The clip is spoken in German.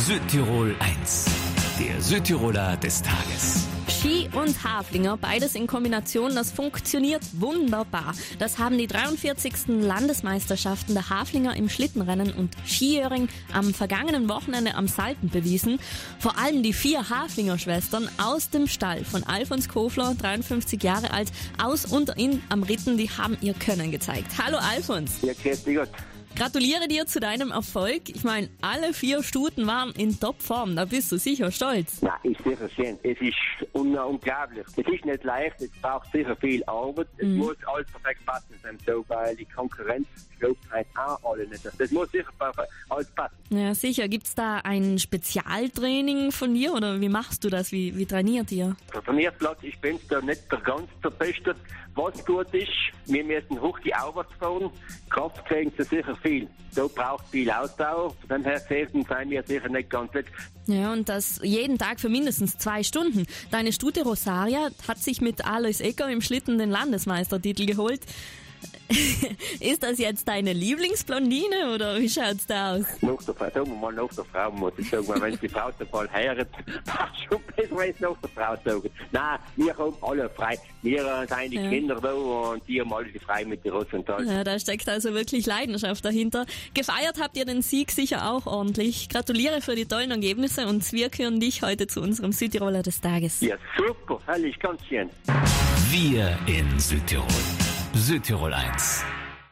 Südtirol 1, der Südtiroler des Tages. Ski und Haflinger, beides in Kombination, das funktioniert wunderbar. Das haben die 43. Landesmeisterschaften der Haflinger im Schlittenrennen und Skijöring am vergangenen Wochenende am Salten bewiesen. Vor allem die 4 Haflinger-Schwestern aus dem Stall von Alfons Kofler, 53 Jahre alt, aus und in am Ritten, die haben ihr Können gezeigt. Hallo Alfons. Ja, grüß dich Gott. Gratuliere dir zu deinem Erfolg. Ich meine, alle 4 Stuten waren in Topform. Da bist du sicher stolz. Na, ist sicher schön. Es ist unglaublich. Es ist nicht leicht, es braucht sicher viel Arbeit. Es muss alles perfekt passen, so, weil die Konkurrenz glaubt halt auch alle nicht. Das muss sicher alles passen. Ja, sicher. Gibt's da ein Spezialtraining von dir oder wie machst du das? Wie trainiert ihr? Der Turnierplatz, ich bin da nicht der ganz der Beste. Was gut ist, wir müssen hoch die Aufwärts fahren. Kraft kriegen sie sicher viel. Da braucht viel Ausdauer. Von dem her sind wir sicher nicht ganz fit. Ja, und das jeden Tag für mindestens 2 Stunden. Deine Stute Rosaria hat sich mit Alois Ecker im Schlitten den Landesmeistertitel geholt. Ist das jetzt deine Lieblingsblondine oder wie schaut's da aus? Nach der Frau muss ich sagen, weil wenn die Frau den Ball heiratet, passt schon besser, als nach der Frau sagen. Nein, wir haben alle frei. Wir sind die Kinder da und die haben alle die frei mit den Ross und Tal. Ja, da steckt also wirklich Leidenschaft dahinter. Gefeiert habt ihr den Sieg sicher auch ordentlich. Gratuliere für die tollen Ergebnisse und wir küren dich heute zu unserem Südtiroler des Tages. Ja, super, herrlich, ganz schön. Wir in Südtirol. Südtirol 1.